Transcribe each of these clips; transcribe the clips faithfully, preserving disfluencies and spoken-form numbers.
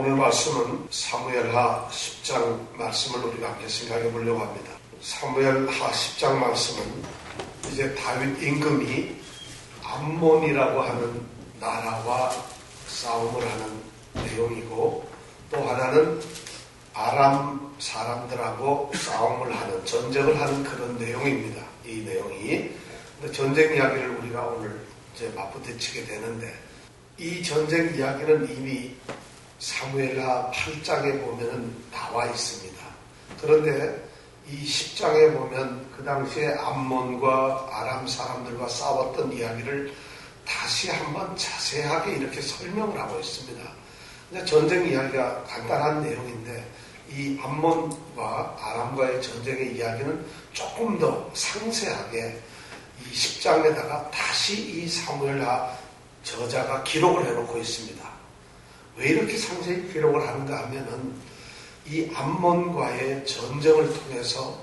오늘 말씀은 사무엘하 십 장 말씀을 우리가 함께 생각해 보려고 합니다. 사무엘하 십 장 말씀은 이제 다윗 임금이 암몬이라고 하는 나라와 싸움을 하는 내용이고, 또 하나는 아람 사람들하고 싸움을 하는, 전쟁을 하는 그런 내용입니다. 이 내용이. 전쟁 이야기를 우리가 오늘 이제 맞부딪히게 되는데, 이 전쟁 이야기는 이미 사무엘하 팔 장에 보면은 나와 있습니다. 그런데 이 십 장에 보면 그 당시에 암몬과 아람 사람들과 싸웠던 이야기를 다시 한번 자세하게 이렇게 설명을 하고 있습니다. 근데 전쟁 이야기가 간단한 내용인데, 이 암몬과 아람과의 전쟁의 이야기는 조금 더 상세하게 이 십 장에다가 다시 이 사무엘하 저자가 기록을 해놓고 있습니다. 왜 이렇게 상세히 기록을 하는가 하면은 이 암몬과의 전쟁을 통해서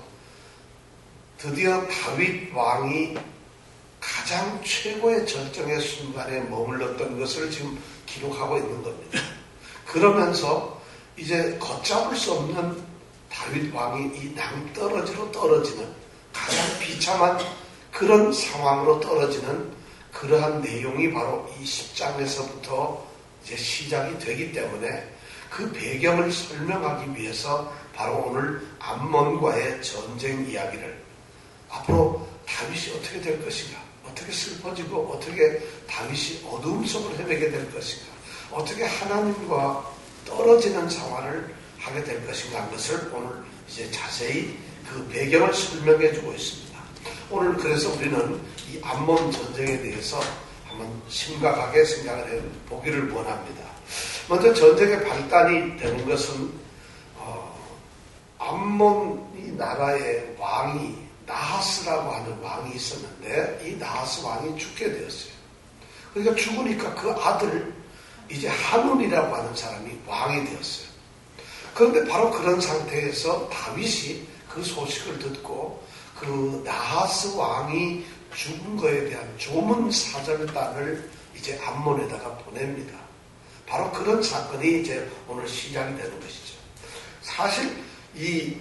드디어 다윗 왕이 가장 최고의 절정의 순간에 머물렀던 것을 지금 기록하고 있는 겁니다. 그러면서 이제 걷잡을 수 없는 다윗 왕이 이 낭떠러지로 떨어지는, 가장 비참한 그런 상황으로 떨어지는 그러한 내용이 바로 이 십 장에서부터 이제 시작이 되기 때문에, 그 배경을 설명하기 위해서 바로 오늘 암몬과의 전쟁 이야기를, 앞으로 다윗이 어떻게 될 것인가, 어떻게 슬퍼지고 어떻게 다윗이 어두움 속을 헤매게 될 것인가, 어떻게 하나님과 떨어지는 생활을 하게 될 것인가 하는 것을 오늘 이제 자세히 그 배경을 설명해 주고 있습니다. 오늘 그래서 우리는 이 암몬 전쟁에 대해서 한번 심각하게 생각을 해 보기를 원합니다. 먼저 전쟁의 발단이 되는 것은 어, 암몬 이 나라의 왕이 나하스라고 하는 왕이 있었는데, 이 나하스 왕이 죽게 되었어요. 그러니까 죽으니까 그 아들 이제 한운이라고 하는 사람이 왕이 되었어요. 그런데 바로 그런 상태에서 다윗이 그 소식을 듣고 그 나하스 왕이 죽은 거에 대한 조문 사절단을 이제 암몬에다가 보냅니다. 바로 그런 사건이 이제 오늘 시작이 되는 것이죠. 사실 이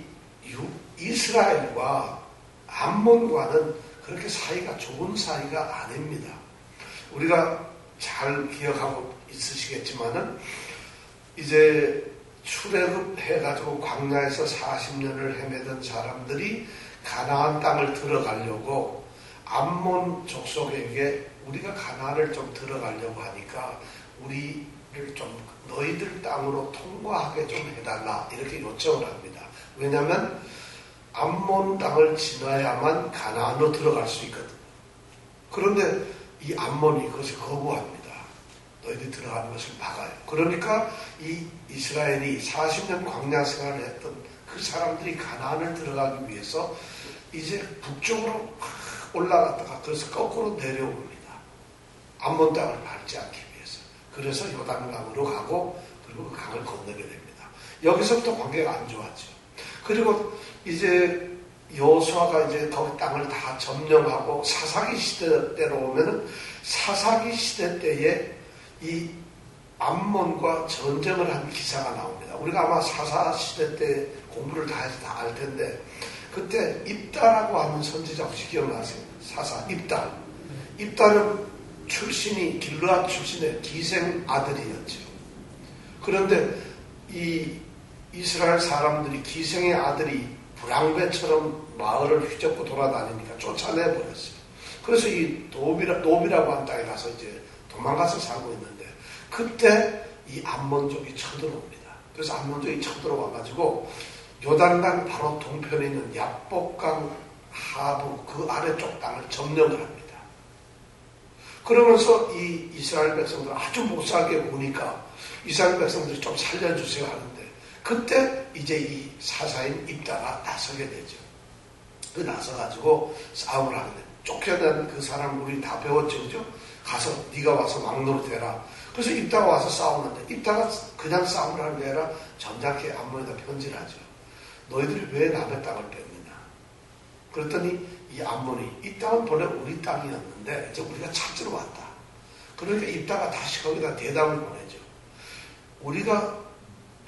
이스라엘과 암몬과는 그렇게 사이가 좋은 사이가 아닙니다. 우리가 잘 기억하고 있으시겠지만은 이제 출애굽해가지고 광야에서 사십 년을 헤매던 사람들이 가나안 땅을 들어가려고 암몬 족속에게 우리가 가나안을 좀 들어가려고 하니까 우리를 좀 너희들 땅으로 통과하게 좀 해달라, 이렇게 요청을 합니다. 왜냐하면 암몬 땅을 지나야만 가나안으로 들어갈 수 있거든요. 그런데 이 암몬이 그것을 거부합니다. 너희들이 들어가는 것을 막아요. 그러니까 이 이스라엘이 사십 년 광야 생활을 했던 그 사람들이 가나안을 들어가기 위해서 이제 북쪽으로 올라갔다가 그래서 거꾸로 내려옵니다. 암몬 땅을 밟지 않기 위해서. 그래서 요단강으로 가고, 그리고 그 강을 건너게 됩니다. 여기서부터 관계가 안 좋았죠. 그리고 이제 여호수아가 이제 거기 땅을 다 점령하고 사사기 시대 때로 오면은, 사사기 시대 때에 이 암몬과 전쟁을 한 기사가 나옵니다. 우리가 아마 사사 시대 때 공부를 다 해서 다 알 텐데, 그때 입다라고 하는 선지자 혹시 기억나세요? 사사 입다. 입다는 출신이 길르앗 출신의 기생 아들이었죠. 그런데 이 이스라엘 사람들이 기생의 아들이 불황배처럼 마을을 휘젓고 돌아다니니까 쫓아내버렸어요. 그래서 이 노비라, 노비라고 하는 땅에 가서 이제 도망가서 살고 있는데, 그때 이 암몬족이 쳐들어옵니다. 그래서 암몬족이 쳐들어와가지고 요단강 바로 동편에 있는 야복강 하부 그 아래쪽 땅을 점령을 합니다. 그러면서 이 이스라엘 백성들 아주 못 살게 보니까 이스라엘 백성들이 좀 살려주세요 하는데, 그때 이제 이 사사인 입다가 나서게 되죠. 그 나서가지고 싸움을 하는데, 쫓겨난 그 사람 우리 다 배웠죠, 그죠? 가서 네가 와서 막노릇 해라. 그래서 입다가 와서 싸우는데, 입다가 그냥 싸움을 하는 게 아니라 점잖게 암몬에다 편지를 하죠. 너희들이 왜 남의 땅을 뺐느냐. 그랬더니 이 암몬이, 이 땅은 본래 우리 땅이었는데 이제 우리가 찾으러 왔다. 그러니까 입다가 다시 거기다 대답을 보내죠. 우리가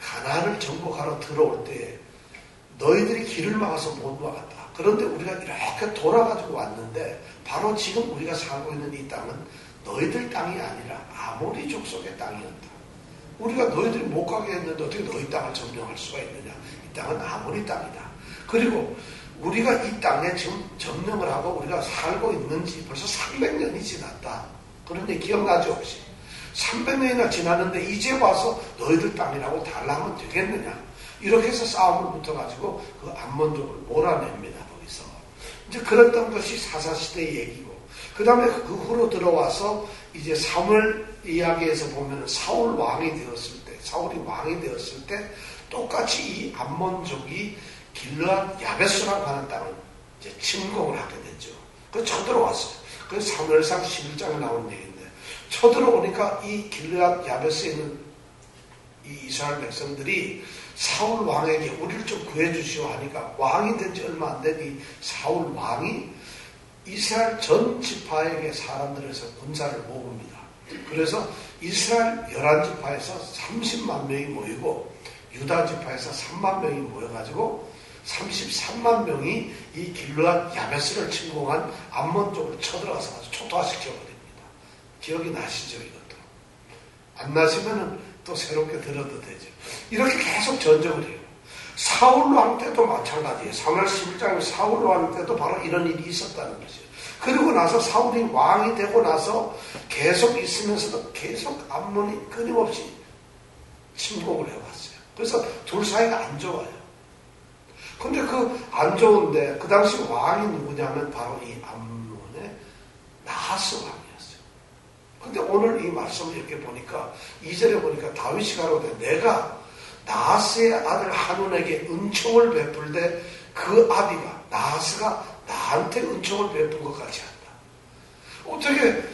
가나안을 정복하러 들어올 때에 너희들이 길을 막아서 못 막았다. 그런데 우리가 이렇게 돌아가지고 왔는데 바로 지금 우리가 살고 있는 이 땅은 너희들 땅이 아니라 아모리 족속의 땅이었다. 우리가 너희들이 못 가게 했는데 어떻게 너희 땅을 점령할 수가 있느냐. 이 땅은 아모리 땅이다. 그리고 우리가 이 땅에 지금 점령을 하고 우리가 살고 있는지 벌써 삼백 년이 지났다. 그런데 기억나죠 혹시? 삼백 년이나 지났는데 이제 와서 너희들 땅이라고 달라면 되겠느냐. 이렇게 해서 싸움을 붙어가지고 그 암몬족을 몰아냅니다. 거기서. 이제 그랬던 것이 사사시대의 얘기고, 그 다음에 그 후로 들어와서 이제 사무엘 이야기에서 보면 사울 왕이 되었을 때, 사울이 왕이 되었을 때 똑같이 이 암몬족이 길르앗 야베스라고 하는 땅을 이제 침공을 하게 됐죠. 그 쳐들어왔어요. 그 사무엘상 십일 장에 나온 얘기인데, 쳐들어오니까 이 길르앗 야베스에 있는 이 이스라엘 백성들이 사울 왕에게 우리를 좀 구해주시오 하니까 왕이 된 지 얼마 안 된 이 사울 왕이 이스라엘 전 지파에게 사람들에서 군사를 모읍니다. 그래서 이스라엘 열한 지파에서 삼십만 명이 모이고 유다 지파에서 삼만 명이 모여가지고 삼십삼만 명이 이 길르앗 야베스를 침공한 암몬 쪽을 쳐들어가서 아주 초토화시켜버립니다. 기억이 나시죠 이것도? 안 나시면은 또 새롭게 들어도 되죠. 이렇게 계속 전적을 해요. 사울 왕 때도 마찬가지예요. 사무엘 십일 장에 사울 왕 때도 바로 이런 일이 있었다는 것이에요. 그리고 나서 사울이 왕이 되고 나서 계속 있으면서도 계속 암몬이 끊임없이 침공을 해왔어요. 그래서 둘 사이가 안 좋아요. 근데 그 안 좋은데 그 당시 왕이 누구냐면 바로 이 암몬의 나하스 왕이었어요. 근데 오늘 이 말씀을 이렇게 보니까 이 절에 보니까 다윗이 가로되 내가 나하스의 아들 한운에게 은총을 베풀 때 그 아비가 나하스가 나한테 은총을 베푼 것 같이 한다. 어떻게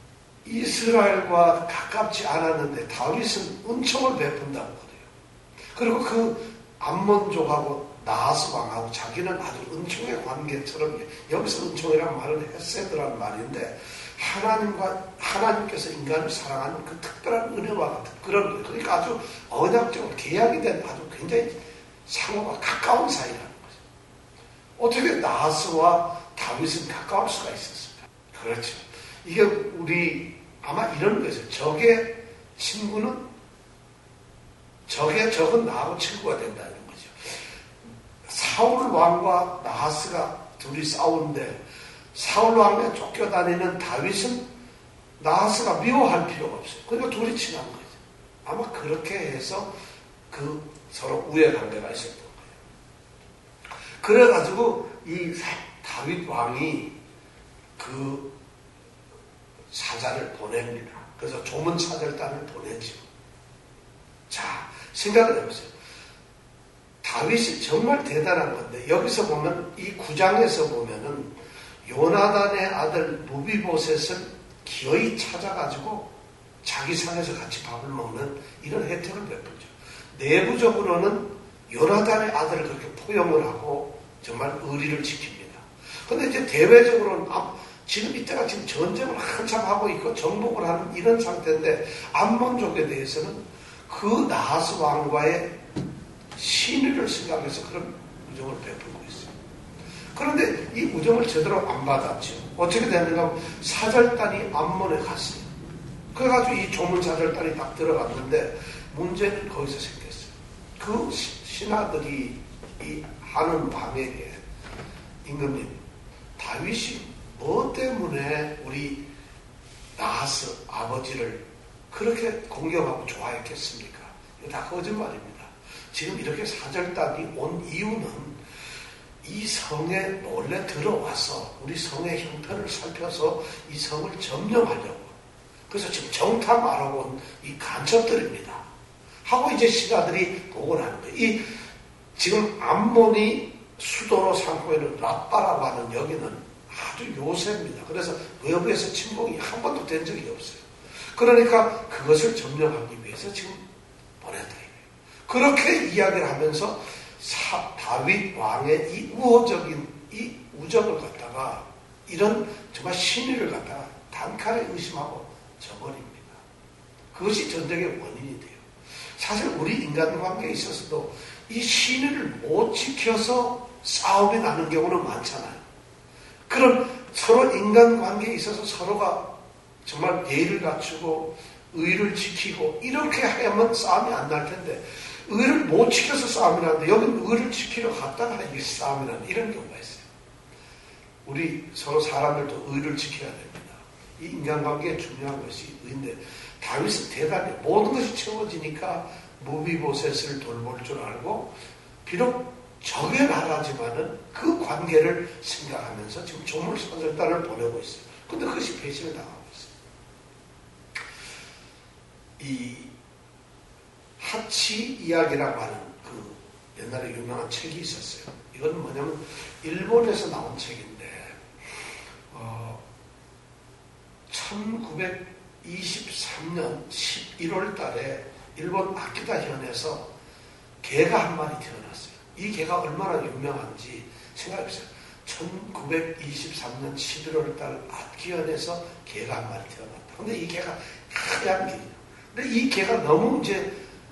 이스라엘과 가깝지 않았는데 다윗은 은총을 베푼다고 그래요. 그리고 그 암몬족하고 나하스 왕하고 자기는 아주 은총의 관계처럼, 여기서 은총이라는 말은 헤세드라는 말인데 하나님과 하나님께서 인간을 사랑하는 그 특별한 은혜와 같은 그런 거예요. 그러니까 아주 언약적으로 계약이 된 아주 굉장히 상호가 가까운 사이라는 거죠. 어떻게 나하스와 다윗은 가까울 수가 있었을까? 그렇죠. 이게 우리 아마 이런 거죠. 적의 친구는 적의 적은 나하고 친구가 된다는 거죠. 사울 왕과 나하스가 둘이 싸우는데 사울 왕에 쫓겨다니는 다윗은 나하스가 미워할 필요가 없어요. 그러니까 둘이 친한 거죠. 아마 그렇게 해서 그 서로 우애관계가 있었던 거예요. 그래가지고 이 다윗 왕이 그 사자를 보냅니다. 그래서 조문 사절단을 보내죠. 자, 생각을 해보세요. 다윗이 정말 대단한 건데 여기서 보면 이 구장에서 보면은 요나단의 아들 무비보셋을 기어이 찾아가지고 자기 상에서 같이 밥을 먹는 이런 혜택을 베풀죠. 내부적으로는 요나단의 아들을 그렇게 포용을 하고 정말 의리를 지킵니다. 그런데 이제 대외적으로는 지금 이때가 지금 전쟁을 한참 하고 있고 정복을 하는 이런 상태인데 암몬족에 대해서는 그 나하스 왕과의 신의를 생각해서 그런 우정을 베풀고 있어요. 그런데 이 우정을 제대로 안 받았죠. 어떻게 됐는가 하면 사절단이 암몬에 갔어요. 그래가지고 이 조문 사절단이 딱 들어갔는데 문제는 거기서 생겼어요. 그 신하들이 이 하는 왕에게 임금님, 다윗이 뭐 때문에 우리 나하스 아버지를 그렇게 공경하고 좋아했겠습니까? 이거 다 거짓말입니다. 지금 이렇게 사절단이 온 이유는 이 성에 몰래 들어와서 우리 성의 형편을 살펴서 이 성을 점령하려고. 그래서 지금 정탐하러 온 이 간첩들입니다. 하고 이제 신하들이 보고를 하는 거예요. 이 지금 암몬이 수도로 삼고 있는 라빠라고 하는 여기는 아주 요새입니다. 그래서 외부에서 침공이 한 번도 된 적이 없어요. 그러니까 그것을 점령하기 위해서 지금 보냈다. 그렇게 이야기를 하면서 사, 다윗 왕의 이 우호적인 이 우정을 갖다가 이런 정말 신의를 갖다가 단칼에 의심하고 저버립니다. 그것이 전쟁의 원인이 돼요. 사실 우리 인간관계에 있어서도 이 신의를 못 지켜서 싸움이 나는 경우는 많잖아요. 그런 서로 인간관계에 있어서 서로가 정말 예의를 갖추고 의를 지키고 이렇게 하면 싸움이 안 날 텐데 의를 못 지켜서 싸움이 나는데 여기는 의를 지키려 갔다가 이게 싸움이 나는 이런 경우가 있어요. 우리 서로 사람들도 의를 지켜야 됩니다. 이 인간관계에 중요한 것이 의인데 다윗은 대단히 모든 것이 채워지니까 무비보셋을 돌볼 줄 알고 비록 적의 나라지만은 그 관계를 생각하면서 지금 조물 사절단을 보내고 있어요. 근데 그것이 배신을 당하고 있어요. 이 하치 이야기라고 하는 그 옛날에 유명한 책이 있었어요. 이건 뭐냐면 일본에서 나온 책인데 어, 천구백이십삼 년 십일월 달에 일본 아키다 현에서 개가 한 마리 태어났어요. 이 개가 얼마나 유명한지 생각해보세요. 천구백이십삼 년 십일월 달 아키현에서 개가 한 마리 태어났다. 근데 이 개가 하얀 개예요. 근데 이 개가 너무 이제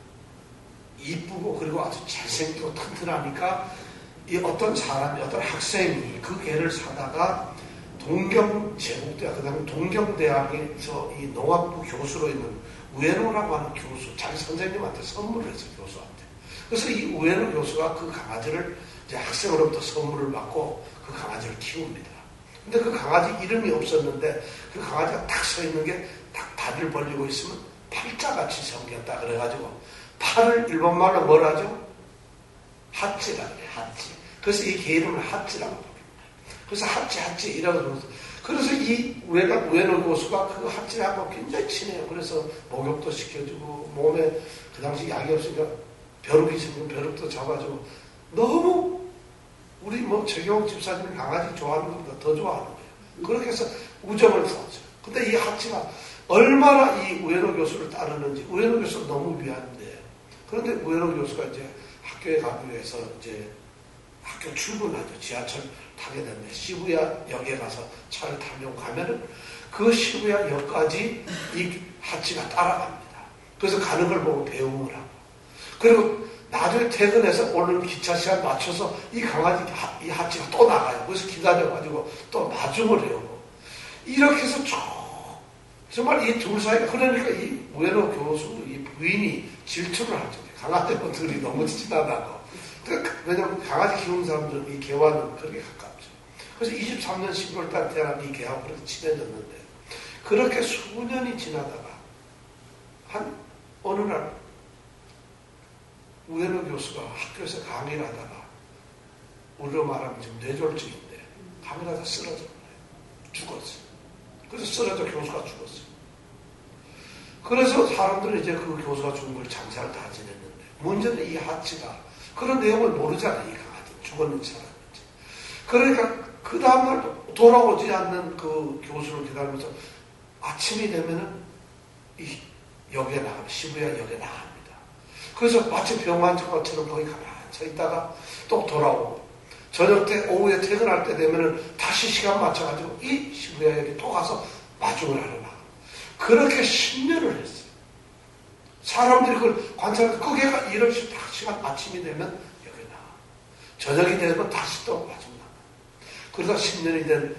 이쁘고 그리고 아주 잘생기고 튼튼하니까 이 어떤 사람이, 어떤 학생이 그 개를 사다가 동경 제국대학, 그 다음에 동경대학에서 이 농학부 교수로 있는 우에노라고 하는 교수, 자기 선생님한테 선물을 했어요, 교수한테. 그래서 이 우에노 교수가 그 강아지를 이제 학생으로부터 선물을 받고 그 강아지를 키웁니다. 근데 그 강아지 이름이 없었는데 그 강아지가 딱 서 있는 게 딱 다리를 벌리고 있으면 팔자같이 생겼다 그래가지고 팔을 일본말로 뭐라죠? 하찌라 그래, 하찌. 그래서 이 개 이름을 하찌라고 부릅니다. 그래서 하찌, 하찌 이라고 그러면서 그래서 이 우에노, 우에노 교수가 그 하찌하고 굉장히 친해요. 그래서 목욕도 시켜주고 몸에 그 당시 약이 없으니까 벼룩이 있으면 벼룩도 잡아주고 너무 우리 뭐 최경욱 집사님이 강아지 좋아하는 것보다 더 좋아하는 거예요. 그렇게 해서 우정을 풀었어요. 근데 이 하치가 얼마나 이 우에노 교수를 따르는지 우에노 교수는 너무 미안한데 그런데 우에노 교수가 이제 학교에 가기 위해서 이제 학교 출근하죠. 지하철 타게 되는데 시부야 역에 가서 차를 타려고 가면은 그 시부야 역까지 이 하치가 따라갑니다. 그래서 가는 걸 보고 배웅을 하고 그리고 나중에 퇴근해서 오늘 기차 시간 맞춰서 이 강아지, 이 하치가 또 나가요. 그래서 기다려가지고 또 마중을 해요. 이렇게 해서 쭉, 정말 이 둘 사이가, 그러니까 이 우에노 교수, 이 부인이 질투를 하죠. 강아지들이 너무 친하다고. 그러니까 왜냐면 강아지 키우는 사람들은 이 개와는 그렇게 가깝죠. 그래서 이십삼 년 십일월 달 태어난 이 개하고 그렇게 친해졌는데, 그렇게 수년이 지나다가, 한, 어느 날, 우에노 교수가 학교에서 강의를 하다가 우리로 말하면 지금 뇌졸중인데 강의를 하다가 쓰러져 버려요. 죽었어요. 그래서 쓰러져 교수가 죽었어요. 그래서 사람들은 이제 그 교수가 죽은 걸 장사를 다 지냈는데 문제는 이 하치가 그런 내용을 모르잖아요. 이 강아지 죽었는지 살았는지. 그러니까 그 다음날 돌아오지 않는 그 교수를 기다리면서 아침이 되면은 이 역에 나가면 시부야 역에 나갑니다. 그래서 마치 병환자 것처럼 거기 가만히 서 있다가 또 돌아오고 저녁 때 오후에 퇴근할 때 되면은 다시 시간 맞춰가지고 이 시부야역에 또 가서 마중을 하러 나가. 그렇게 십 년을 했어요. 사람들이 그걸 관찰해서 그 개가 이런 시간 아침이 되면 여기 나가. 저녁이 되면 다시 또 마중 나가. 그러다 십 년이 된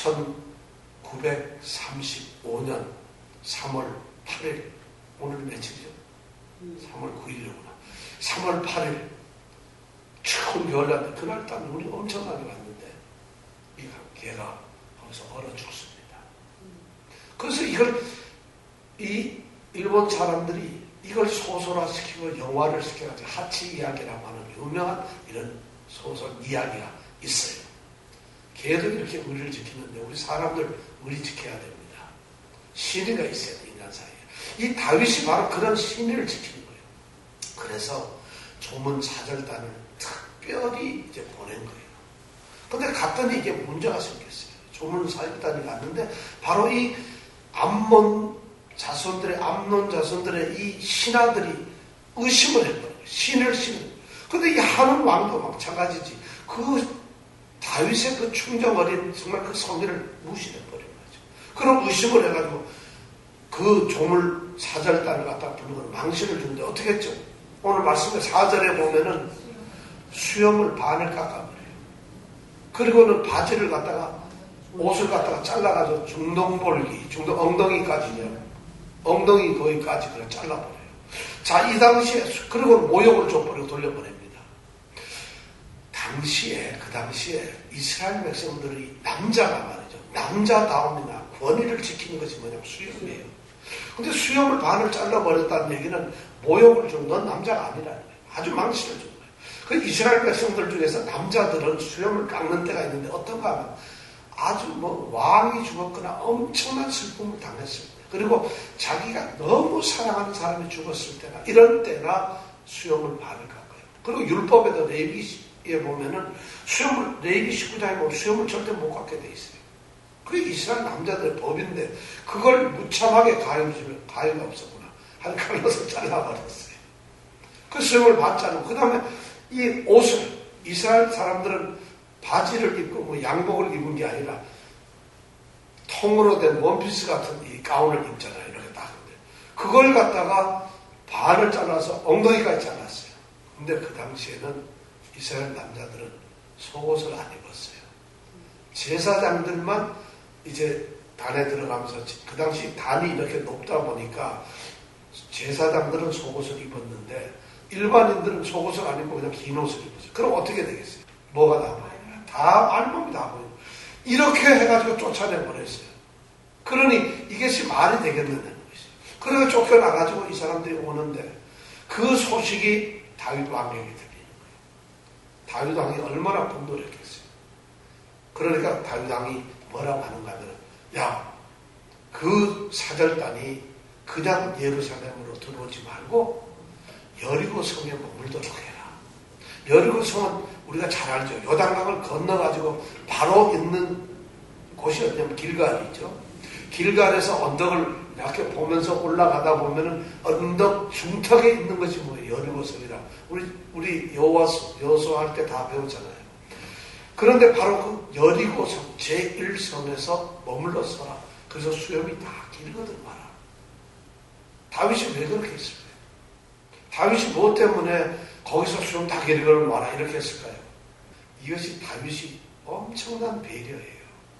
천구백삼십오 년 삼월 팔일 오늘 며칠이죠? 삼월 구일이구나. 삼월 팔일 추운 겨울날 그날 딱 눈이 엄청나게 왔는데 이 개가 거기서 얼어 죽습니다. 그래서 이걸 이 일본 사람들이 이걸 소설화시키고 영화를 시켜가지고 하치 이야기라고 하는 유명한 이런 소설 이야기가 있어요. 개도 이렇게 의리를 지키는데 우리 사람들 의리 지켜야 됩니다. 신의가 있어야 돼, 인간 사이에. 이 다윗이 바로 그런 신의를 지키는 거예요. 그래서 조문 사절단을 특별히 이제 보낸 거예요. 근데 갔더니 이게 문제가 생겼어요. 조문 사절단이 갔는데 바로 이 암몬 자손들의, 암논 자손들의 이 신하들이 의심을 해버려요. 신을 신을. 근데 이 하는 왕도 마찬가지지. 그 다윗의 그 충정 어린 정말 그 성의를 무시해버린 거죠. 그런 의심을 해가지고 그 조물 사절단을 갖다가 부르고 망신을 주는데 어떻게 했죠? 오늘 말씀의 사 절에 보면은 수염을 반을 깎아버려요. 그리고는 바지를 갖다가 옷을 갖다가 잘라가지고 중동볼기, 중동 엉덩이까지요. 엉덩이 거기까지 그냥 잘라버려요. 자, 이 당시에 그리고 모욕을 줘버리고 돌려보냅니다. 당시에 그 당시에 이스라엘 백성들이 남자가 말이죠. 남자다움이나 권위를 지키는 것이 뭐냐면 수염이에요. 근데 수염을 반을 잘라버렸다는 얘기는 모욕을 준 넌 남자가 아니라는 거예요. 아주 망신을 준 거예요. 그 이스라엘 백성들 중에서 남자들은 수염을 깎는 때가 있는데 어떤가 하면 아주 뭐 왕이 죽었거나 엄청난 슬픔을 당했을 때, 그리고 자기가 너무 사랑하는 사람이 죽었을 때나 이런 때나 수염을 반을 깎아요. 그리고 율법에도 레위기에 보면은 수염을, 레위기 십구 장에 보면 수염을 절대 못 깎게 돼 있어요. 그게 이스라엘 남자들의 법인데 그걸 무참하게 가해주면 가해가 없었구나. 한 칼로서 잘라버렸어요. 그 수염을 반 자르고 그 다음에 이 옷을, 이스라엘 사람들은 바지를 입고 뭐 양복을 입은 게 아니라 통으로 된 원피스 같은 이 가운을 입잖아요. 이렇게 딱. 그걸 갖다가 반을 잘라서 엉덩이까지 잘랐어요. 근데 그 당시에는 이스라엘 남자들은 속옷을 안 입었어요. 제사장들만 이제 단에 들어가면서 그 당시 단이 이렇게 높다 보니까 제사장들은 속옷을 입었는데 일반인들은 속옷을 안 입고 그냥 긴 옷을 입었어요. 그럼 어떻게 되겠어요? 뭐가 남아요? 다 알몸이 다 보여요. 이렇게 해가지고 쫓아내버렸어요. 그러니 이것이 말이 되겠느냐는 것이죠. 그래서 쫓겨나가지고 이 사람들이 오는데 그 소식이 다윗 왕에게 들리는 거예요. 다윗 왕이 얼마나 분노를 했겠어요. 그러니까 다윗 왕이 뭐라고 하는가 하면, 야, 그 사절단이 그냥 예루살렘으로 들어오지 말고 여리고 성에 머물도록 해라. 여리고 성은 우리가 잘 알죠. 요단강을 건너가지고 바로 있는 곳이 어디냐면 길갈이죠. 길갈에서 언덕을 이렇게 보면서 올라가다 보면은 언덕 중턱에 있는 것이 뭐예요? 여리고성이라. 우리 우리 여호와서 여호수아 할 때 다 배우잖아요. 그런데 바로 그 여리고성 제일 성에서 머물러 서라. 그래서 수염이 다 길거든 말아. 다윗이 왜 그렇게 했을까요? 다윗이 무엇 때문에 거기서 수염 다 길거든 말아 이렇게 했을까요? 이것이 다윗이 엄청난 배려예요.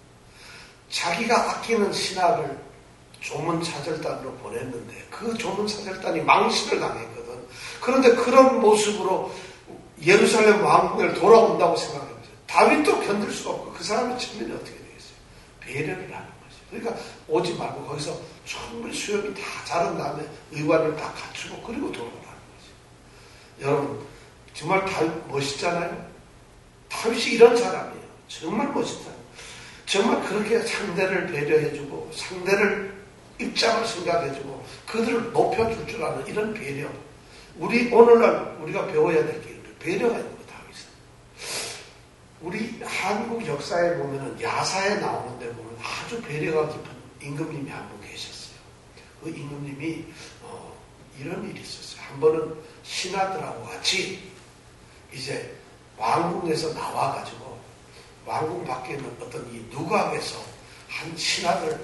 자기가 아끼는 신하를 조문사절단으로 보냈는데 그 조문사절단이 망신을 당했거든. 그런데 그런 모습으로 예루살렘 왕궁에 돌아온다고 생각해보세요. 다윗도 견딜 수가 없고 그 사람의 측면이 어떻게 되겠어요? 배려를 하는 거죠. 그러니까 오지 말고 거기서 충분히 수염이 다 자른 다음에 의관을 다 갖추고 그리고 돌아오라는 거죠. 여러분 정말 다윗 멋있잖아요. 다윗이 이런 사람이에요. 정말 멋있다. 정말 그렇게 상대를 배려해주고 상대를 입장을 생각해주고 그들을 높여줄 줄 아는 이런 배려. 우리 오늘날 우리가 배워야 될 게 배려가 있는 거 다윗은. 우리 한국 역사에 보면은 야사에 나오는데 보면 아주 배려가 깊은 임금님이 한 분 계셨어요. 그 임금님이 어, 이런 일이 있었어요. 한 번은 신하들하고 같이 이제 왕궁에서 나와가지고 왕궁 밖에 있는 어떤 이 누각에서 한 신하들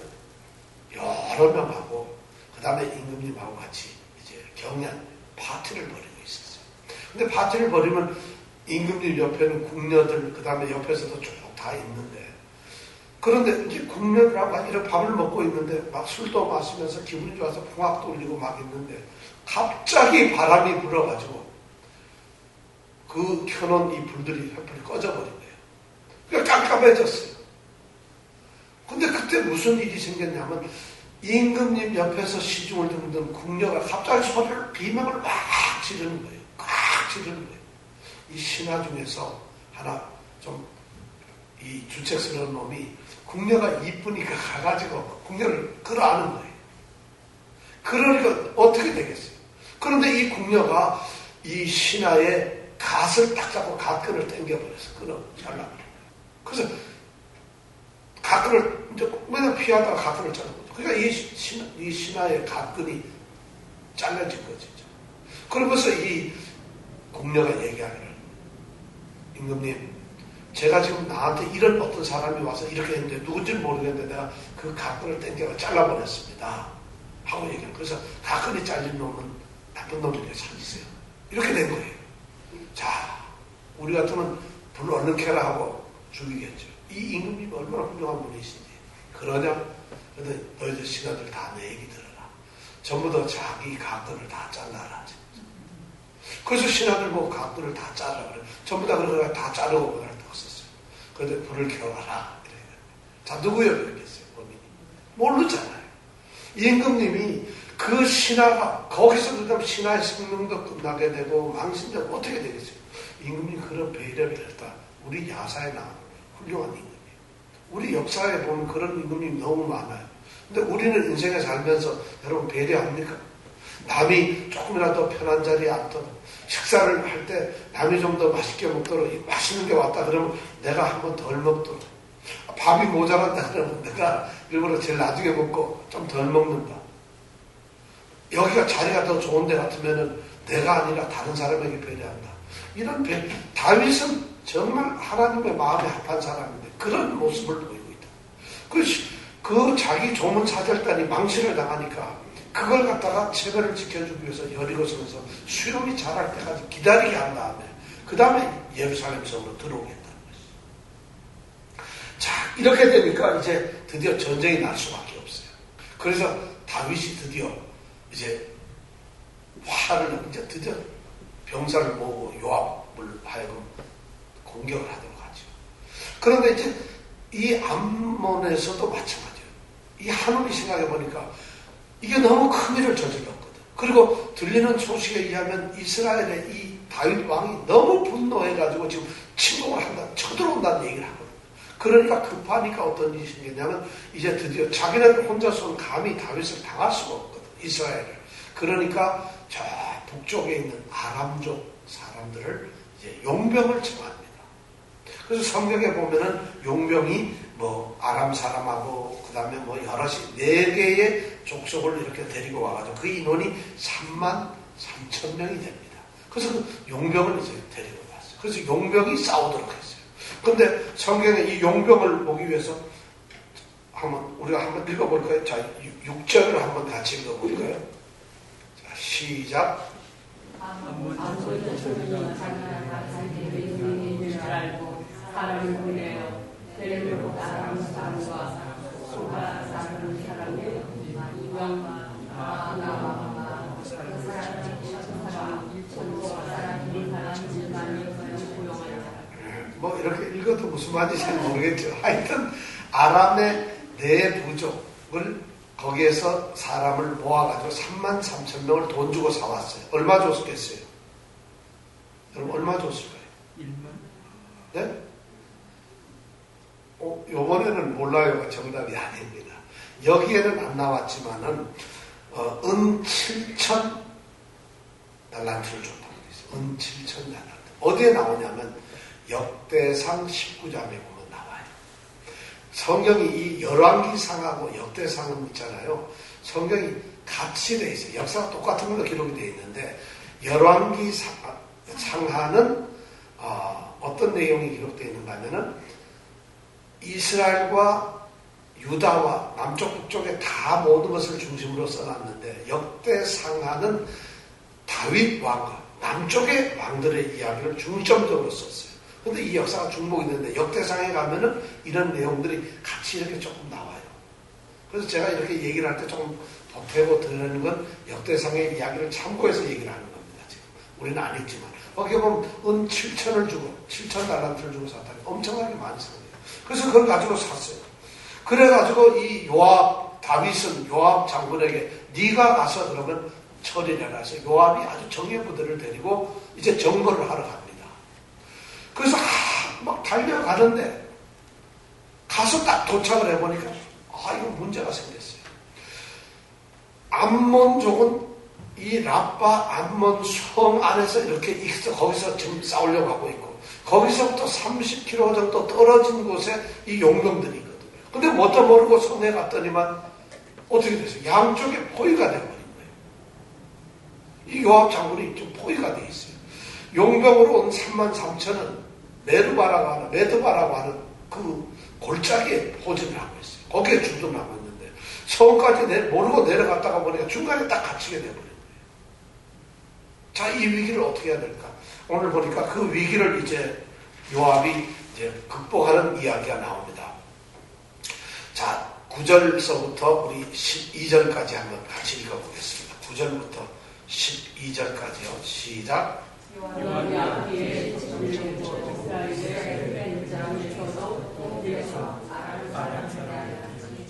여러 명하고 그 다음에 임금님하고 같이 이제 경연 파티를 벌이고 있었어요. 근데 파티를 벌이면 임금님 옆에는 궁녀들 그 다음에 옆에서도 쭉 다 있는데 그런데 이제 궁녀들하고 이렇게 밥을 먹고 있는데 막 술도 마시면서 기분이 좋아서 풍악도 울리고 막 있는데 갑자기 바람이 불어가지고 그 켜놓은 이 불들이 횃불이 꺼져버린 거예요. 그러니까 깜깜해졌어요. 근데 그때 무슨 일이 생겼냐면 임금님 옆에서 시중을 듣는 궁녀가 갑자기 소리를 비명을 막 지르는 거예요. 꽉 지르는 거예요. 이 신하 중에서 하나 좀 이 주책스러운 놈이 궁녀가 이쁘니까 가가지고 궁녀를 끌어안은 거예요. 그러니까 어떻게 되겠어요? 그런데 이 궁녀가 이 신하의 갓을 딱 잡고 갓끈을 당겨버려서 끊어 잘라버려요. 그래서 갓끈을 이제 맨날 피하다가 갓끈을 잘라버려요. 그러니까 이, 신하, 이 신하의 갓끈이 잘라진 거죠. 그러면서 이 궁녀가 얘기하기를 임금님 제가 지금 나한테 이런 어떤 사람이 와서 이렇게 했는데 누군지는 모르겠는데 내가 그 갓끈을 당겨 잘라버렸습니다. 하고 얘기해요. 그래서 가끔이 잘린 놈은 나쁜 놈들이 살리세요. 이렇게 된 거예요. 자, 우리 같으면 불 얼른 켜라 하고 죽이겠죠. 이 임금님이 얼마나 훌륭한 분이신지. 그러냐? 근데 너희들 신하들 다 내 얘기 들어라. 전부 다 자기 각도를 다 잘라라. 그래서 신하들 보고 각도를 다 잘라 그래. 전부 다 그러다가 다 자르고 그날 다 없었어요. 그런데 불을 켜라. 그래. 자, 누구요? 그랬겠어요. 범인이. 모르잖아요. 임금님이 그 신하가 거기서 그다음 신하의 생명도 끝나게 되고 망신되고 어떻게 되겠어요? 임금님이 그런 배려를 했다. 우리 야사에 나오는 훌륭한 임금이에요. 우리 역사에 보면 그런 임금님이 너무 많아요. 근데 우리는 인생에 살면서 여러분 배려합니까? 남이 조금이라도 편한 자리에 앉도록 식사를 할 때 남이 좀 더 맛있게 먹도록 맛있는 게 왔다 그러면 내가 한 번 덜 먹도록 밥이 모자란다 그러면 내가 일부러 제일 나중에 먹고 좀 덜 먹는다. 여기가 자리가 더 좋은 데 같으면은 내가 아니라 다른 사람에게 배려한다. 이런 배, 다윗은 정말 하나님의 마음에 합한 사람인데 그런 모습을 보이고 있다. 그, 그 자기 조문 사절단이 망신을 당하니까 그걸 갖다가 체면을 지켜주기 위해서 여리고성에서 수염이 자랄 때까지 기다리게 한 다음에 그 다음에 예루살렘 성으로 들어오겠다는 것이죠. 자, 이렇게 되니까 이제 드디어 전쟁이 날 수밖에 없어요. 그래서 다윗이 드디어 이제 화를 이제 드디어 병사를 모으고 요압을 하여금 공격을 하도록 하죠. 그런데 이제 이 암몬에서도 마찬가지예요. 이 하나님이 생각해 보니까 이게 너무 큰 일을 저질렀거든. 그리고 들리는 소식에 의하면 이스라엘의 이 다윗 왕이 너무 분노해가지고 지금 침공을 한다, 쳐들어온다는 얘기를 하거든. 그러니까 급하니까 어떤 일이 생겼냐면 이제 드디어 자기네들 혼자서는 감히 다윗을 당할 수가 없거든. 이스라엘을. 그러니까 저 북쪽에 있는 아람족 사람들을 이제 용병을 청합니다. 그래서 성경에 보면은 용병이 뭐 아람 사람하고 그 다음에 뭐 여럿이 네 개의 족속을 이렇게 데리고 와가지고 그 인원이 삼만 삼천 명이 됩니다. 그래서 그 용병을 이제 데리고 왔어요. 그래서 용병이 싸우도록 했어요. 근데 성경에 이 용병을 보기 위해서 한번 우리가 한번 읽어볼까요? 자, 육 절을 한번 같이 읽어볼까요? 자, 시작. 사람을 보내어 데리고 사람 사람과 소가 사람 사람의 이왕과 나와 사람 사람 일천과 사람 사람 질만이 고용하였다. 뭐 이렇게 읽어도 무슨 말인지 잘 모르겠죠. 하여튼 아람의 네 부족을 거기에서 사람을 모아가지고 삼만 삼천 명을 돈 주고 사왔어요. 얼마 줬겠어요? 여러분 얼마 줬을까요? 일만? 네? 어, 요번에는 몰라요. 정답이 아닙니다. 여기에는 안 나왔지만은 어, 은 칠천 달란트를 줬다고 되어 있어요. 은 칠천 달란트. 어디에 나오냐면 역대상 십구 장에 보면 나와요. 성경이 이 열왕기상하고 역대상은 있잖아요. 성경이 같이 되어 있어요. 역사가 똑같은 걸로 기록이 되어 있는데 열왕기상하는 어, 어떤 내용이 기록되어 있는가 하면은 이스라엘과 유다와 남쪽 북쪽에 다 모든 것을 중심으로 써놨는데 역대상하는 다윗 왕과 남쪽의 왕들의 이야기를 중점적으로 썼어요. 그런데 이 역사가 중복이 되는데 역대상에 가면은 이런 내용들이 같이 이렇게 조금 나와요. 그래서 제가 이렇게 얘기를 할 때 조금 보태고 드리는 건 역대상의 이야기를 참고해서 얘기를 하는 겁니다. 지금 우리는 안 읽지만 거기 보면 은 칠천을 주고 칠천 달란트를 주고 샀다니 엄청나게 많이 샀어요. 그래서 그걸 가지고 샀어요. 그래가지고 이 요압, 다윗은 요압 장군에게 네가 가서 그러면 처리를 해라 해서 요압이 아주 정예부대를 데리고 이제 정벌을 하러 갑니다. 그래서 아, 막 달려가는데 가서 딱 도착을 해보니까 아 이거 문제가 생겼어요. 암몬족은 이 라빠 암몬 성 안에서 이렇게 있어 거기서 지금 싸우려고 하고 있고 거기서부터 삼십 킬로미터 정도 떨어진 곳에 이 용병들이 있거든요. 근데 뭣도 모르고 성에 갔더니만 어떻게 됐어요? 양쪽에 포위가 되어버린 거예요. 이 요압 장군이 좀 포위가 돼 있어요. 용병으로 온 삼만 삼천은 메르바라고 하는, 메드바라고 하는 그 골짜기에 포진을 하고 있어요. 거기에 주둔하고 있는데 성까지 내, 모르고 내려갔다가 보니까 중간에 딱 갇히게 돼버린 거예요. 자, 이 위기를 어떻게 해야 될까? 오늘 보니까 그 위기를 이제 요압이 이제 극복하는 이야기가 나옵니다. 자, 구 절서부터 우리 십이 절까지 한번 같이 읽어보겠습니다. 구 절부터 십이 절까지요. 시작. 요압이 아비의 집을 보고 이스라엘의 벤장에서도 동지에서 아람 사람이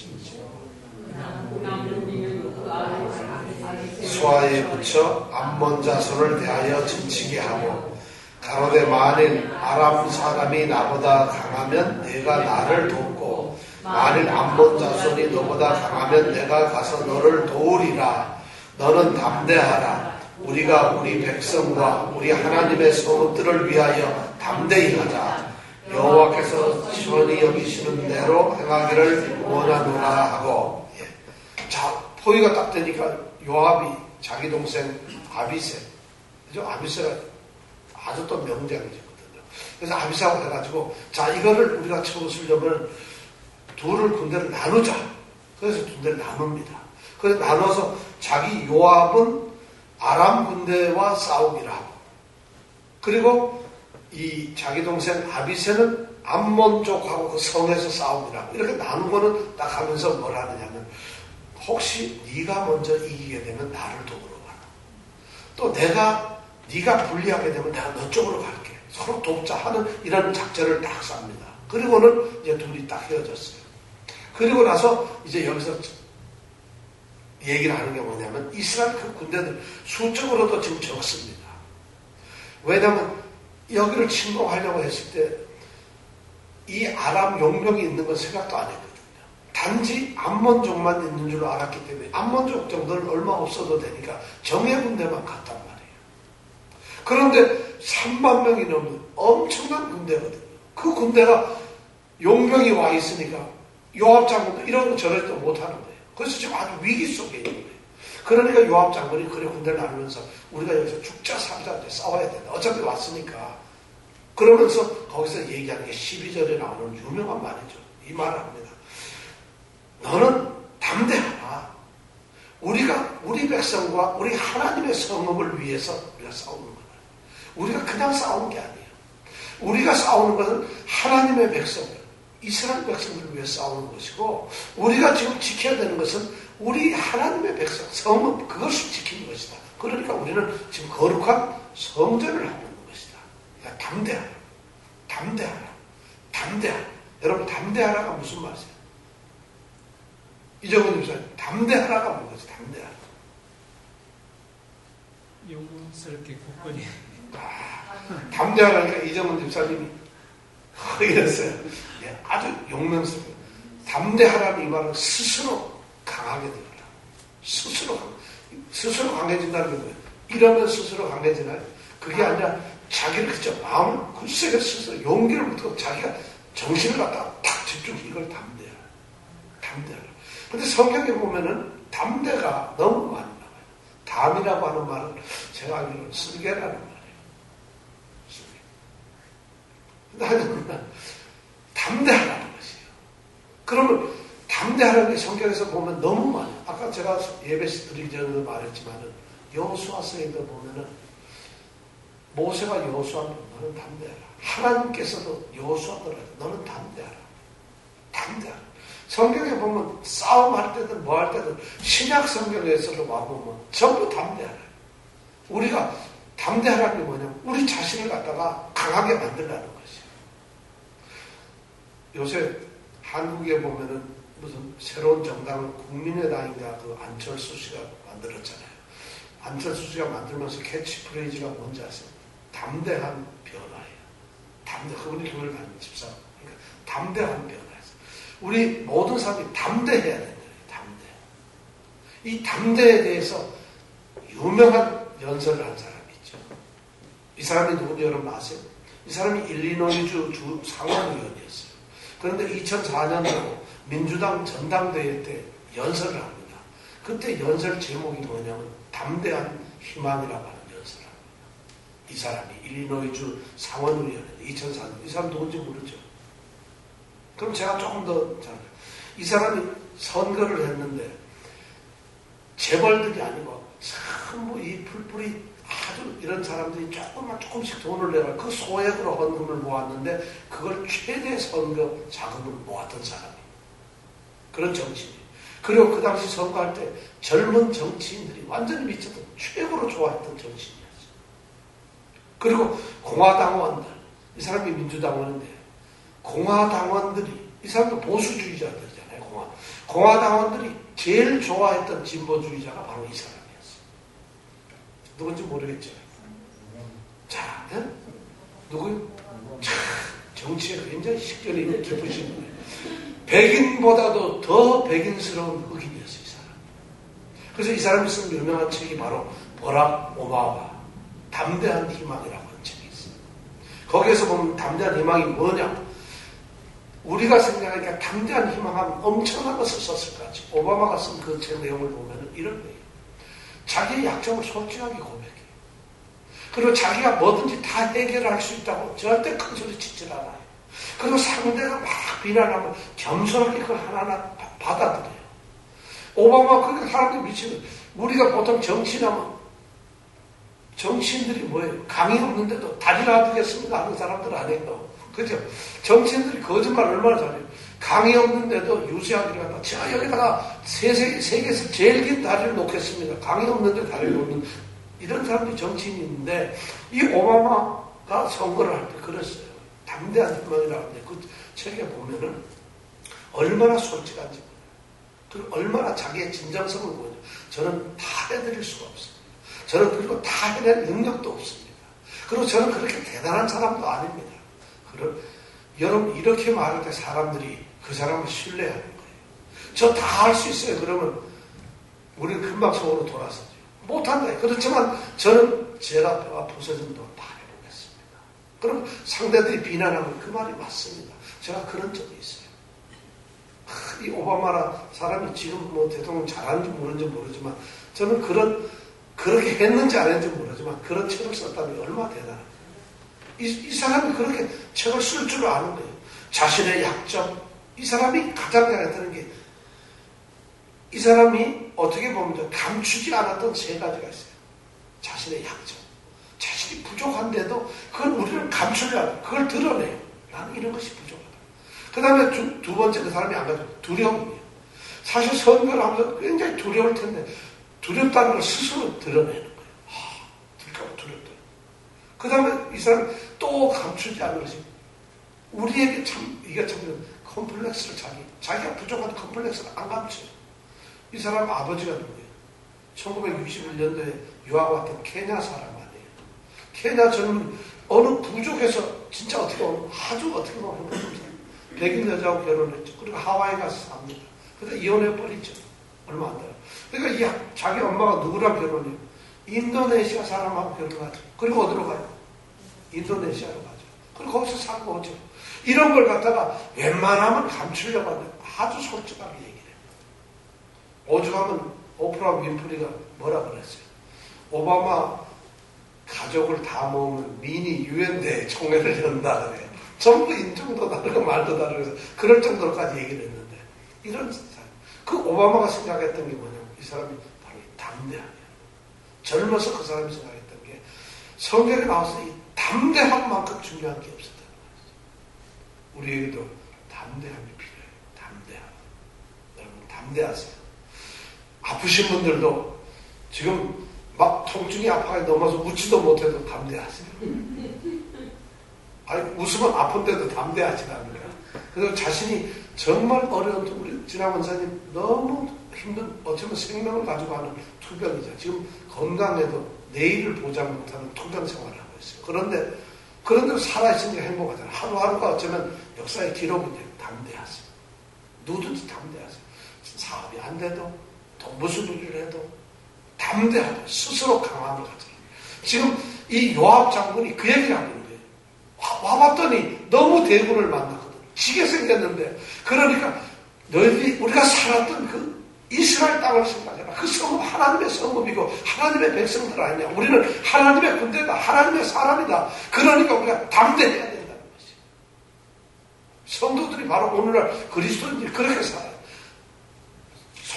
수하에 붙여 암몬 자손을 대하여 진치게 하고 가로되 만일 아람 사람이 나보다 강하면 내가 나를 돕고 만일 암몬 자손이 너보다 강하면 내가 가서 너를 도우리라. 너는 담대하라. 우리가 우리 백성과 우리 하나님의 성읍들을 위하여 담대히 하자. 여호와께서 시원히 여기시는 대로 행하기를 원하노라 하고. 예. 자, 포위가 딱 되니까 요압이 자기 동생 아비새, 그죠? 아비새가 아주 또 명장이거든요. 그래서 아비새하고 해가지고, 자, 이거를 우리가 쳐부수려면 둘을 군대를 나누자. 그래서 군대를 나눕니다. 그래서 나눠서 자기 요압은 아람 군대와 싸우기를 하고, 그리고 이 자기 동생 아비새는 암몬 쪽하고 그 성에서 싸우기를 하고, 이렇게 나눈 거는 딱 하면서 뭘 하느냐면, 혹시 네가 먼저 이기게 되면 나를 도우러 가라. 또 내가 네가 불리하게 되면 내가 너 쪽으로 갈게. 서로 돕자 하는 이런 작전을 딱 쌉니다. 그리고는 이제 둘이 딱 헤어졌어요. 그리고 나서 이제 여기서 얘기를 하는 게 뭐냐면 이스라엘 그 군대들 수적으로도 지금 적습니다. 왜냐하면 여기를 침공하려고 했을 때 이 아람 용병이 있는 건 생각도 안 했거든요. 단지 암몬족만 있는 줄 알았기 때문에 암몬족 정도는 얼마 없어도 되니까 정예 군대만 갔단 말이에요. 그런데 삼만 명이 넘는 엄청난 군대거든요. 그 군대가 용병이 와 있으니까 요압 장군도 이런 거 저런 거 못하는 거예요. 그래서 지금 아주 위기 속에 있는 거예요. 그러니까 요압 장군이 그래 군대를 나누면서 우리가 여기서 죽자 살자 싸워야 된다. 어차피 왔으니까. 그러면서 거기서 얘기하는 게 십이 절에 나오는 유명한 말이죠. 이 말을 합니다. 너는 담대하라. 우리가 우리 백성과 우리 하나님의 성읍을 위해서 우리가 싸우는 거다. 우리가 그냥 싸우는 게 아니에요. 우리가 싸우는 것은 하나님의 백성, 이스라엘 백성들을 위해 싸우는 것이고, 우리가 지금 지켜야 되는 것은 우리 하나님의 백성, 성읍, 그것을 지키는 것이다. 그러니까 우리는 지금 거룩한 성전을 하는 것이다. 그러니까 담대하라. 담대하라. 담대하라. 여러분, 담대하라가 무슨 말이에요? 이정은 집사님, 담대하라가 뭐지? 담대하라. 영웅스럽게 굳건히. 아, 담대하라니까 이정은 집사님이 이랬어요. 예, 아주 용맹스럽게. 담대하라는 이 말은 스스로 강하게 되어라. 스스로 강해. 스스로 강해진다는 게 뭐예요? 이러면 스스로 강해지나요? 그게 아니라 자기를 그저 마음을 굳세게 스스로 용기를 붙고 자기가 정신을 갖다가 탁 집중, 이걸 담대하라. 담대하라. 근데 성경에 보면은 담대가 너무 많이 나와요. 담이라고 하는 말은 제가 알기로는 쓸개라는 말이에요. 쓸개. 근데 하여튼 담대하라는 것이에요. 그러면 담대하라는 게 성경에서 보면 너무 많아요. 아까 제가 예배 드리기 전에도 말했지만은 여호수아서에도 보면은 모세가 여호수아를 너는 담대하라. 하나님께서도 여호수아를 너는 담대하라. 담대하라. 성경에 보면 싸움할 때든 뭐 할 때든 신약 성경에서도 와보면 전부 담대하라. 우리가 담대하라는 게 뭐냐면 우리 자신을 갖다가 강하게 만들라는 것이에요. 요새 한국에 보면은 무슨 새로운 정당을 국민의당인가 그 안철수 씨가 만들었잖아요. 안철수 씨가 만들면서 캐치프레이즈가 뭔지 아세요? 담대한 변화예요. 담대, 그분이 교회를 다니는 집사. 그러니까 담대한 변화. 우리 모든 사람이 담대해야 된다. 담대. 이 담대에 대해서 유명한 연설을 한 사람이 있죠. 이 사람이 누군지 여러분 아세요? 이 사람이 일리노이주 주 상원의원이었어요. 그런데 이천사 년도 민주당 전당대회 때 연설을 합니다. 그때 연설 제목이 뭐냐면 담대한 희망이라고 하는 연설을 합니다. 이 사람이 일리노이주 상원의원인데 이천사 년. 이 사람 누군지 모르죠. 그럼 제가 조금 더 잘, 이 사람이 선거를 했는데 재벌들이 아니고 전부 이 풀뿌리 아주 이런 사람들이 조금만 조금씩 돈을 내가 그 소액으로 헌금을 모았는데 그걸 최대 선거 자금을 모았던 사람이 그런 정치인. 그리고 그 당시 선거할 때 젊은 정치인들이 완전히 미쳤던 최고로 좋아했던 정치인이었어요. 그리고 공화당원들, 이 사람이 민주당원인데 공화당원들이, 이 사람도 보수주의자들이잖아요. 공화. 공화당원들이 제일 좋아했던 진보주의자가 바로 이 사람이었어요. 누군지 모르겠죠. 자, 네? 누구요? 자, 정치에 굉장히 식견이 깊으신 분이에요. 백인보다도 더 백인스러운 흑인이었어요, 이 사람. 그래서 이 사람이 쓴 유명한 책이 바로 버락 오바마, 담대한 희망이라고 하는 책이 있어요. 거기에서 보면 담대한 희망이 뭐냐? 우리가 생각하니까 담대한 희망하면 엄청난 것을 썼을 것 같죠. 오바마가 쓴 그 책 내용을 보면 이런 거예요. 자기의 약점을 솔직하게 고백해요. 그리고 자기가 뭐든지 다 해결할 수 있다고 절대 큰 소리 치질 않아요. 그리고 상대가 막 비난하면 겸손하게 그걸 하나하나 받아들여요. 오바마 그게 사람들이 미치는, 우리가 보통 정치인하면 정치인들이 뭐예요? 강의 없는데도 다리 놔두겠습니다 하는 사람들 아니에요. 그죠? 정치인들이 거짓말 얼마나 잘해요. 강의 없는데도 유세하기를 갖다 제가 여기다가 세계, 세계에서 제일 긴 다리를 놓겠습니다. 강의 없는데 다리를 놓는 이런 사람들이 정치인이 있는데 이 오바마가 선거를 할 때 그랬어요. 담대한 희망이라고 하는데 그 책에 보면은 얼마나 솔직한지, 그리고 얼마나 자기의 진정성을 보여요. 저는 다 해드릴 수가 없습니다. 저는 그리고 다 해낼 능력도 없습니다. 그리고 저는 그렇게 대단한 사람도 아닙니다. 그럼 여러분 이렇게 말할 때 사람들이 그 사람을 신뢰하는 거예요. 저 다 할 수 있어요. 그러면 우리는 금방 속으로 돌아서죠. 못한다. 그렇지만 저는 제가 뼈가 부서진도 다 해보겠습니다. 그럼 상대들이 비난하면 그 말이 맞습니다. 제가 그런 적이 있어요. 이 오바마라 사람이 지금 뭐 대통령 잘하는지 모르는지 모르지만 저는 그런 그렇게 했는지 안 했는지 모르지만 그런 책을 썼다는 게 얼마나 대단해요. 이, 이 사람이 그렇게 책을 쓸 줄 아는 거예요. 자신의 약점. 이 사람이 가장 잘했다는 게 이 사람이 어떻게 보면 감추지 않았던 세 가지가 있어요. 자신의 약점. 자신이 부족한데도 그걸 우리는 감추려고 그걸 드러내요. 나는 이런 것이 부족하다. 그 다음에 두, 두 번째 그 사람이 안 가지고 두려움이에요. 사실 선거를 하면서 굉장히 두려울 텐데 두렵다는 걸 스스로 드러내는 거예요. 아, 들까봐 두렵다. 그 다음에 이 사람이 또 감추지 않는 것이 우리에게 참 이게 참 컴플렉스를 자기 자기가 부족한 컴플렉스를 안 감춰요. 이 사람 아버지가 누구예요? 천구백육십일 년도에 유학 왔던 케냐 사람 아니에요. 케냐 젊은 어느 부족에서 진짜 어떻게 보면 아주 어떻게 보면 백인 여자하고 결혼했죠. 그리고 하와이 가서 삽니다. 그래서 이혼해버리죠. 얼마 안 돼요. 그러니까 이 자기 엄마가 누구랑 결혼해요? 인도네시아 사람하고 결혼하죠. 그리고 어디로 가요? 인도네시아로 가죠. 그리고 거기서 살고 오죠. 이런 걸 갖다가 웬만하면 감추려고 하는데 아주 솔직하게 얘기해요. 오죽하면 오프라 윈프리가 뭐라 그랬어요? 오바마 가족을 다 모으면 미니 유엔대 총회를 연다 그래요. 전부 인종도 다르고 말도 다르고 그럴 정도로까지 얘기를 했는데 이런 사람. 그 오바마가 생각했던 게 뭐냐면 이 사람이 바로 이 담대함이에요. 젊어서 그 사람이 생각했던 게 성경에 나와서 이 담대함만큼 중요한 게 없었다는 거예요. 우리에게도 담대함이 필요해요. 담대함. 여러분 담대하세요. 아프신 분들도 지금 막 통증이 아파서 넘어서 웃지도 못해도 담대하세요. 아니, 웃으면 아픈데도 담대하지 않는다. 그래서 자신이 정말 어려운, 우리 진화 원사님 너무 힘든, 어쩌면 생명을 가지고 하는 투병이죠. 지금 건강에도 내일을 보장 못하는 투병 생활을 하고 있어요. 그런데, 그런데도 살아있으니까 행복하잖아요. 하루하루가 어쩌면 역사의 기록인데 담대하세요. 누구든지 담대하세요. 사업이 안 돼도 또 무슨 일을 해도 담대하고 스스로 강함을 가져요. 지금 이 요압 장군이 그 얘기를 하고 있는 거예요. 와, 와봤더니 너무 대군을 만났거든. 지게 생겼는데 그러니까 너희들이 우리가 살았던 그 이스라엘 땅을 생각해라. 그 성읍 하나님의 성읍이고 하나님의 백성들 아니냐. 우리는 하나님의 군대다. 하나님의 사람이다. 그러니까 우리가 담대해야 된다는 것이에요. 성도들이 바로 오늘날 그리스도인들이 그렇게 살아요.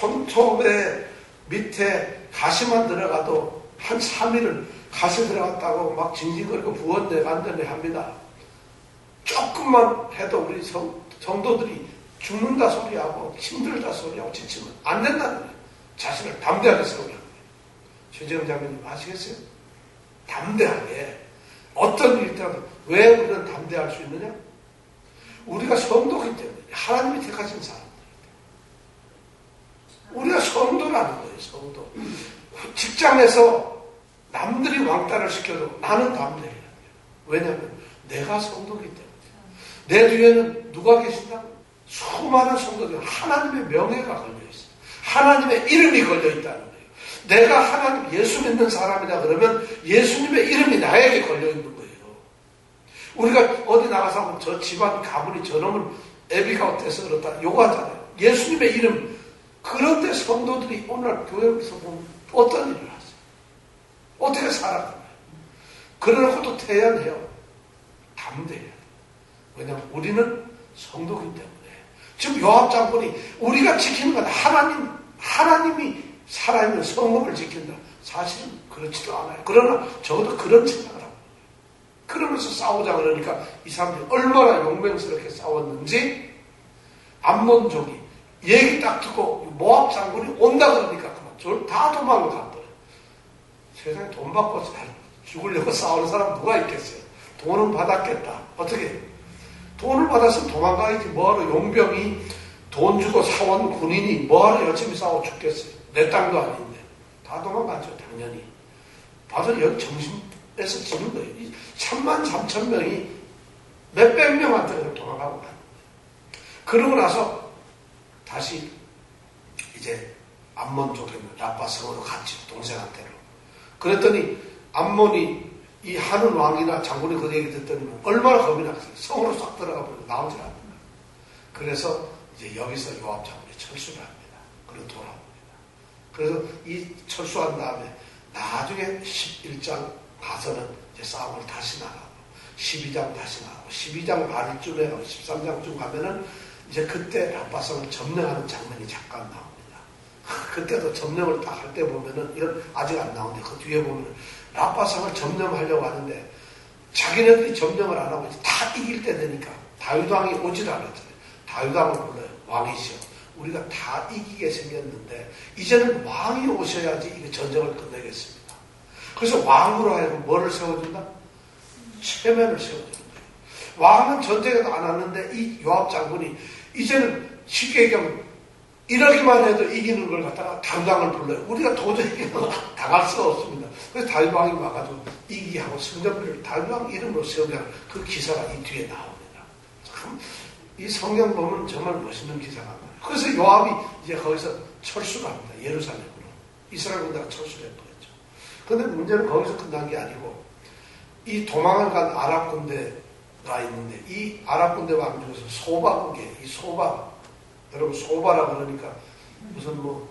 손톱에 밑에 가시만 들어가도 한 삼 일은 가시 들어갔다고 막 징징거리고 부었네 안되네 합니다. 조금만 해도 우리 성, 성도들이 죽는다 소리하고 힘들다 소리하고 지치면 안 된다는 거예요. 자신을 담대하게 세우라는 거예요. 최재형 장로님 아시겠어요? 담대하게 어떤 일이 있더라도 왜 우리는 담대할 수 있느냐? 우리가 성도이기 때문에 하나님이 택하신 사람들 우리가 성도라는 거예요. 성도. 직장에서 남들이 왕따를 시켜도 나는 담대해야 돼요. 왜냐하면 내가 성도이기 때문에 내 뒤에는 누가 계신다고? 수많은 성도들 하나님의 명예가 걸려있어요. 하나님의 이름이 걸려있다는 거예요. 내가 하나님 예수 믿는 사람이다 그러면 예수님의 이름이 나에게 걸려있는 거예요. 우리가 어디 나가서 하면 저 집안 가문이 저놈은 애비가 어때서 그렇다 요구하잖아요. 예수님의 이름. 그런데 성도들이 오늘 교회에서 보면 어떤 일을 하세요? 어떻게 살아가나요? 그러고도 태연해요. 담대해요. 왜냐하면 우리는 성도이기 때문에. 지금 요압 장군이 우리가 지키는 건 하나님, 하나님이 살아있는 성읍을 지킨다. 사실은 그렇지도 않아요. 그러나 적어도 그런 생각을 하고 그러면서 싸우자 그러니까 이 사람들이 얼마나 용맹스럽게 싸웠는지 암몬족이 얘기 딱 듣고 모압 장군이 온다 그러니까 그만 저를 다 도망을 갔더래. 세상에 돈 받고 죽으려고 싸우는 사람 누가 있겠어요? 돈은 받았겠다. 어떻게 해요? 돈을 받아서 도망가야지 뭐하러 용병이 돈 주고 사원 군인이 뭐하러 열심히 싸워 죽겠어요. 내 땅도 아닌데 다 도망갔죠. 당연히 봐서 여기 정신에서 지는 거예요. 삼만 삼천 명이 몇백 명한테 도망가고 가는 거예요. 그러고 나서 다시 이제 암몬 쪽에 있는 라빠 성으로 갔지. 동생한테로. 그랬더니 암몬이 이 하는 왕이나 장군이 그 얘기 듣더니 얼마나 겁이 났어요. 성으로 싹 들어가 버리고 나오질 않는다. 그래서 이제 여기서 요압 장군이 철수를 합니다. 그리고 돌아옵니다. 그래서 이 철수한 다음에 나중에 십일 장 가서는 이제 싸움을 다시 나가고 십이 장 다시 나가고 십이 장 말쯤에 십삼 장쯤 가면은 이제 그때 라빠성을 점령하는 장면이 잠깐 나옵니다. 그때도 점령을 딱 할 때 보면은 이건 아직 안 나오는데 그 뒤에 보면은 라빠성을 점령하려고 하는데 자기네들이 점령을 안 하고 다 이길 때 되니까 다윗왕이 오질 않았잖아요. 다윗왕을 불러요. 왕이시여. 우리가 다 이기게 생겼는데 이제는 왕이 오셔야지 이 전쟁을 끝내겠습니다. 그래서 왕으로 하여금 뭐를 세워준다? 체면을 세워주는 거예요. 왕은 전쟁에도 안 왔는데 이 요압 장군이 이제는 쉽게 얘기하면 이러기만 해도 이기는 걸 갖다가 당장을 불러요. 우리가 도저히 당할 수가 없습니다. 그래서 다윗왕이 와가지고 이기하고 승전비를 다윗왕 이름으로 세우면 그 기사가 이 뒤에 나옵니다. 참, 이 성경 보면 정말 멋있는 기사가 나와요. 그래서 요압이 이제 거기서 철수를 합니다. 예루살렘으로. 이스라엘 군대가 철수를 해버렸죠. 그런데 문제는 거기서 끝난 게 아니고 이 도망을 간 아랍 군대가 있는데 이 아랍 군대 왕 중에서 소바국에 이 소바 여러분 소바라 그러니까 무슨 뭐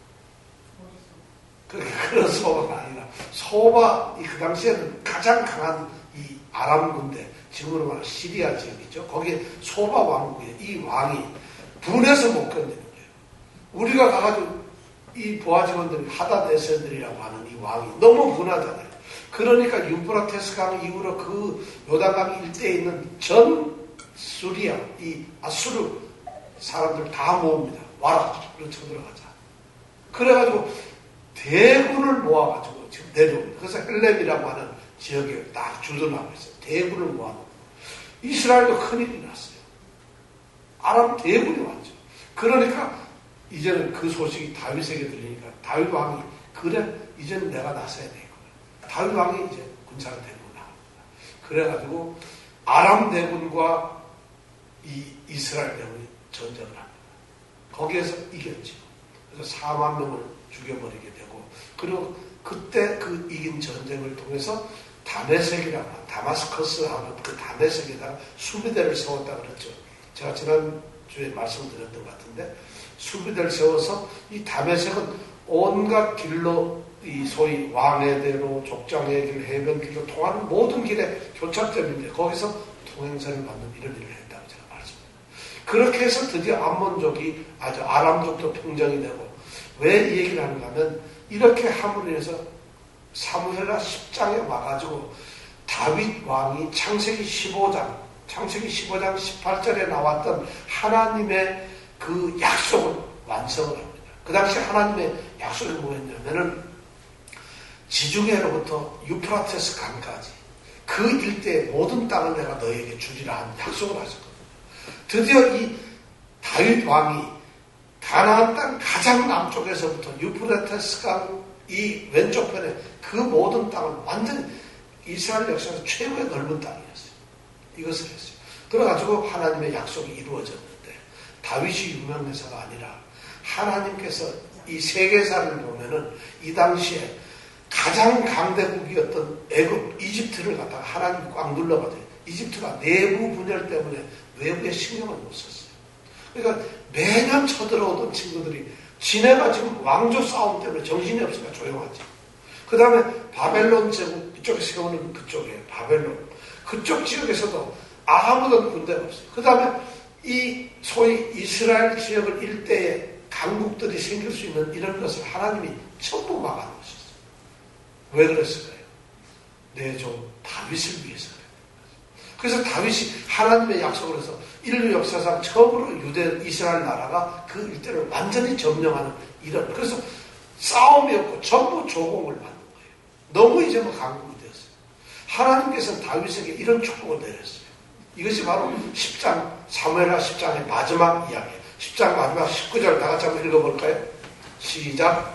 그런 소바가 아니라 소바 이 그 당시에는 가장 강한 이 아람 군대 지금으로 말하면 시리아 지역이죠. 거기에 소바 왕국에 이 왕이 분해서 못 견디는 거예요. 우리가 가가지고 이 부하 직원들이 하다데센들이라고 하는 이 왕이 너무 분하잖아요. 그러니까 유프라테스 강 이후로 그 요단강 일대에 있는 전 수리아 이 아수르 사람들 다 모읍니다. 와라, 우리 쳐들어가자. 그래가지고 대군을 모아가지고 지금 내려옵니다. 그래서 헬렘이라고 하는 지역에 딱 주둔하고 있어요. 대군을 모아놓고 이스라엘도 큰일이 났어요. 아람 대군이 왔죠. 그러니까 이제는 그 소식이 다윗에게 들리니까 다윗 왕이 그래 이제는 내가 나서야 되겠구나. 다윗 왕이 이제 군사를 데리고 나갑니다. 그래가지고 아람 대군과 이 이스라엘 대군이 전쟁을 합니다. 거기에서 이겼죠. 그래서 사만 명을 죽여버리게 되고 그리고 그때 그 이긴 전쟁을 통해서 다메섹이라고 하는 다마스커스 하는 그 다메섹에다가 수비대를 세웠다 그랬죠. 제가 지난주에 말씀드렸던 것 같은데 수비대를 세워서 이 다메섹은 온갖 길로 이 소위 왕의 대로 족장의 길, 해변길로 통하는 모든 길의 교착점인데 거기서 통행선을 받는 이런 일을 했다고 제가 말씀드립니다. 그렇게 해서 드디어 암몬족이 아주 아람족도 평정이 되고 왜 이 얘기를 하는가 하면 이렇게 함으로 인해서 사무엘하 십 장에 와가지고 다윗 왕이 창세기 십오 장, 창세기 십오 장 십팔 절에 나왔던 하나님의 그 약속을 완성을 합니다. 그 당시 하나님의 약속이 뭐였냐면은 지중해로부터 유프라테스 강까지 그 일대의 모든 땅을 내가 너에게 주리라 한 약속을 하셨거든요. 드디어 이 다윗 왕이 가나안 땅 가장 남쪽에서부터 유프라테스 강 이 왼쪽 편에 그 모든 땅을 완전히 이스라엘 역사에서 최고의 넓은 땅이었어요. 이것을 했어요. 그래가지고 하나님의 약속이 이루어졌는데 다윗이 유명해서가 아니라 하나님께서 이 세계사를 보면은 이 당시에 가장 강대국이었던 애굽, 이집트를 갖다가 하나님이 꽉 눌러가지고 이집트가 내부 분열 때문에 외부에 신경을 못 썼어요. 그러니까 매년 쳐들어오던 친구들이 지네가 지금 왕조 싸움 때문에 정신이 없으니까 조용하지. 그 다음에 바벨론 제국, 이쪽에 세우는 그쪽에 바벨론. 그쪽 지역에서도 아무도 군대가 없어요. 그 다음에 이 소위 이스라엘 지역을 일대에 강국들이 생길 수 있는 이런 것을 하나님이 전부 막아놓으셨어요. 왜 그랬을까요? 내 종 다윗을 위해서 그래요. 그래서 다윗이 하나님의 약속을 해서 인류 역사상 처음으로 유대 이스라엘 나라가 그 일대를 완전히 점령하는 이런, 그래서 싸움이 없고 전부 조공을 받는 거예요. 너무 이제 뭐 강국이 되었어요. 하나님께서는 다윗에게 이런 축복을 내렸어요. 이것이 바로 십 장, 사무엘하 십 장의 마지막 이야기예요. 십 장 마지막 십구 절 다 같이 한번 읽어볼까요? 시작.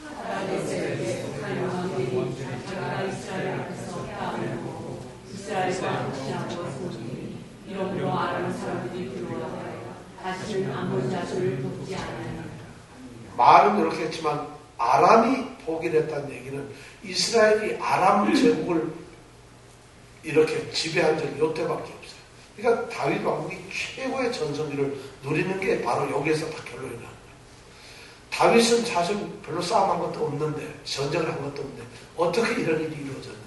다윗에게 속한 왕들이 자기가 이스라엘 앞에서 땀을 먹고 이스라엘과 무시하고 속이니 이러므로 아람 사람들이 두려워하여 다시는 암몬 자손을 돕지 않으니. 말은 이렇게 했지만 아람이 포기를 했다는 얘기는 이스라엘이 아람 제국을 이렇게 지배한 적이 요때밖에 없어요. 그러니까 다윗 왕국이 최고의 전성기를 누리는 게 바로 여기에서 다 결론이 나는 거예요. 다윗은 사실 별로 싸움한 것도 없는데, 전쟁을 한 것도 없는데 어떻게 이런 일이 이루어졌느냐.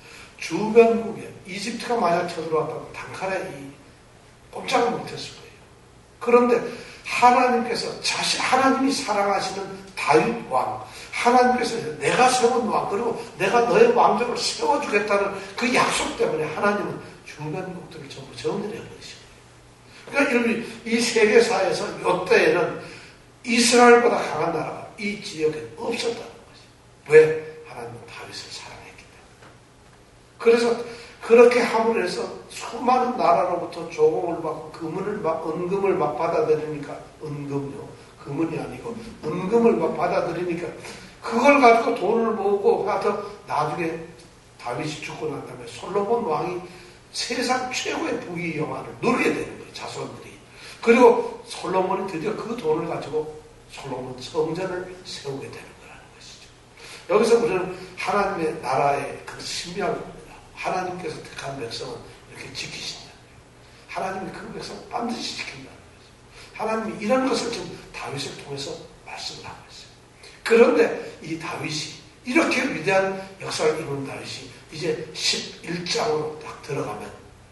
주변국에 이집트가 만약 쳐들어왔다면 단칼에 이 꼼짝을 못했을 거예요. 그런데 하나님께서 자신, 하나님이 사랑하시는 다윗 왕, 하나님께서 내가 세운 왕, 그리고 내가 너의 왕족을 세워주겠다는 그 약속 때문에 하나님은 주변국들을 전부 정리를 해버리신 거예요. 그러니까 이 세계사에서 이때에는 이스라엘보다 강한 나라가 이 지역에 없었다는 거죠. 왜? 하나님은 다윗을 사랑했기 때문에. 그래서 그렇게 함으로 해서 수많은 나라로부터 조공을 받고 금을 막, 은금을 막 받아들이니까, 은금요. 금은이 아니고, 은금을 막 받아들이니까, 그걸 가지고 돈을 모으고 하여튼 나중에 다윗이 죽고 난 다음에 솔로몬 왕이 세상 최고의 부귀 영화를 누리게 되는 거예요, 자손들이. 그리고 솔로몬이 드디어 그 돈을 가지고 솔로몬 성전을 세우게 되는 거라는 것이죠. 여기서 우리는 하나님의 나라의 그 신비한 겁니다. 하나님께서 택한 백성은 이렇게 지키신다는 거예요. 하나님이 그 백성을 반드시 지킨다는 거죠. 하나님이 이런 것을 지금 다윗을 통해서 말씀을 하고 있어요. 그런데 이 다윗이 이렇게 위대한 역사를 이룬 다윗이 이제 십일 장으로 딱 들어가면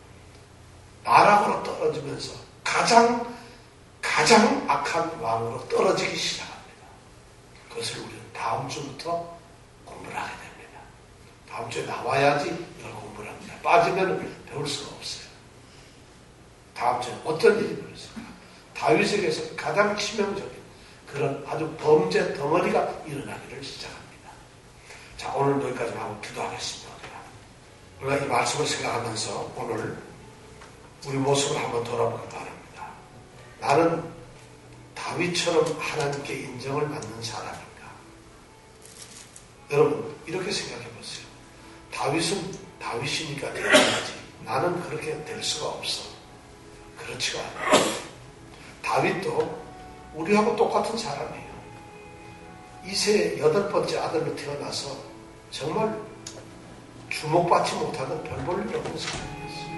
나락으로 떨어지면서 가장 가장 악한 왕으로 떨어지기 시작합니다. 그것을 우리는 다음 주부터 공부를 하게 됩니다. 다음 주에 나와야지 이걸 공부를 합니다. 빠지면 배울 수가 없어요. 다음 주에 어떤 일이 벌어졌을까? 다윗에게서 가장 치명적인 그런 아주 범죄 덩어리가 일어나기를 시작합니다. 자, 오늘 여기까지 하고 기도하겠습니다. 우리가 이 말씀을 생각하면서 오늘 우리 모습을 한번 돌아보기 바랍니다. 나는 다윗처럼 하나님께 인정을 받는 사람인가? 여러분 이렇게 생각해 보세요. 다윗은 다윗이니까 되어야지. 나는 그렇게 될 수가 없어. 그렇지가 않아요. 다윗도 우리하고 똑같은 사람이에요. 이세의 여덟 번째 아들로 태어나서 정말 주목받지 못하는 별 볼 일 없는 사람이었어요.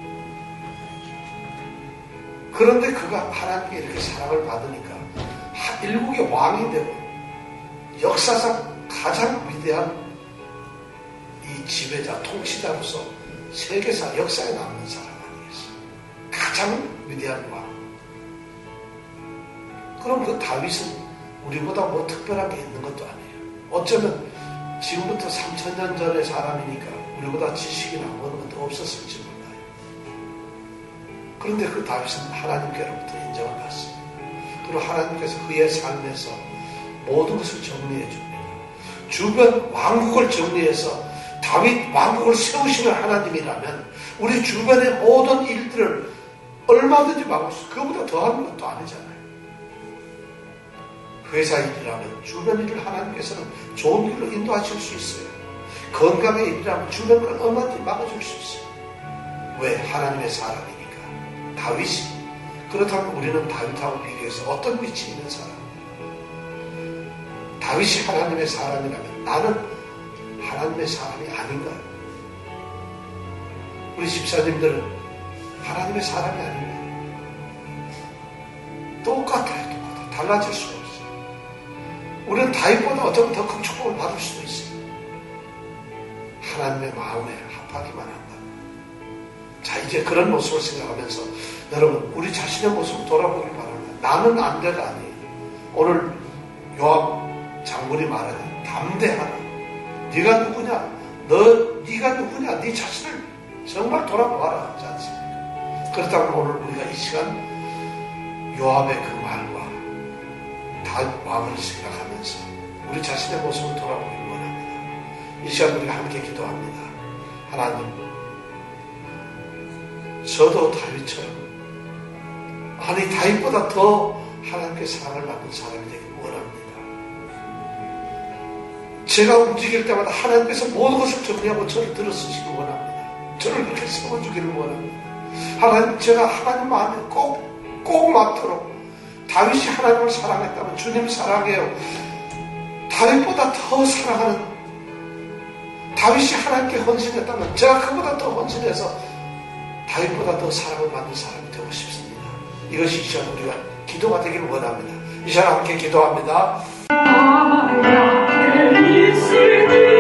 그런데 그가 하나님께 이렇게 사랑을 받으니까 일국의 왕이 되고 역사상 가장 위대한 이 지배자, 통치자로서 세계사 역사에 남는 사람 아니겠어요? 가장 위대한 왕. 그럼 그 다윗은 우리보다 뭐 특별한 게 있는 것도 아니에요. 어쩌면 지금부터 삼천 년 전의 사람이니까 우리보다 지식이나 어느 것도 없었을지 몰라요. 그런데 그 다윗은 하나님께로부터 인정을 받습니다. 그리고 하나님께서 그의 삶에서 모든 것을 정리해 줍니다. 주변 왕국을 정리해서 다윗 왕국을 세우시는 하나님이라면 우리 주변의 모든 일들을 얼마든지 막을 수, 그거보다 더하는 것도 아니잖아요. 회사 일이라면 주변 일을 하나님께서는 좋은 길로 인도하실 수 있어요. 건강의 일이라면 주변 걸 얼마든지 막아줄 수 있어요. 왜? 하나님의 사람이니까. 다윗이. 그렇다면 우리는 다윗하고 비교해서 어떤 위치에 있는 사람? 다윗이 하나님의 사람이라면 나는 하나님의 사람이 아닌가요? 우리 집사님들은 하나님의 사람이 아닌가요? 똑같아요. 똑같아요. 달라질 수가 없어요. 우리는 다윗보다 어쩌면 더 큰 축복을 받을 수도 있어요. 하나님의 마음에 합하기만 한다. 자, 이제 그런 모습을 생각하면서 여러분, 우리 자신의 모습을 돌아보길 바랍니다. 나는 안 돼가 아니에요. 오늘 요압 장군이 말하는 담대하라. 네가 누구냐? 너, 네가 누구냐? 네 자신을 정말 돌아보아라 하지 않습니까? 그렇다면 오늘 우리가 이 시간 요압의 그 말과 다윗 왕을 생각하면서 우리 자신의 모습을 돌아보길 원합니다. 이 시간 우리가 함께 기도합니다. 하나님, 저도 다윗처럼, 아니 다윗보다 더 하나님께 사랑을 받는 사람이 되길 원합니다. 제가 움직일 때마다 하나님께서 모든 것을 정리하고 저를 들어쓰시길 원합니다. 저를 그렇게 세워주기를 원합니다. 하나님, 제가 하나님 마음에 꼭, 꼭 맞도록 다윗이 하나님을 사랑했다면 주님 사랑해요. 다윗보다 더 사랑하는, 다윗이 하나님께 헌신했다면 제가 그보다 더 헌신해서 다윗보다 더 사랑을 받는 사람이 되고 싶습니다. 이것이 이 시간 우리가 기도가 되기를 원합니다. 이 시간 함께 기도합니다. 아, 야,